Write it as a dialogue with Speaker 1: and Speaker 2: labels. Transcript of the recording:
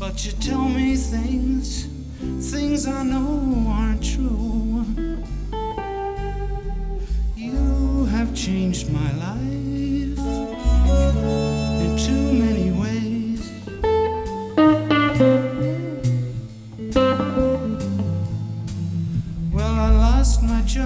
Speaker 1: But you tell me things I know aren't true. You have changed my life.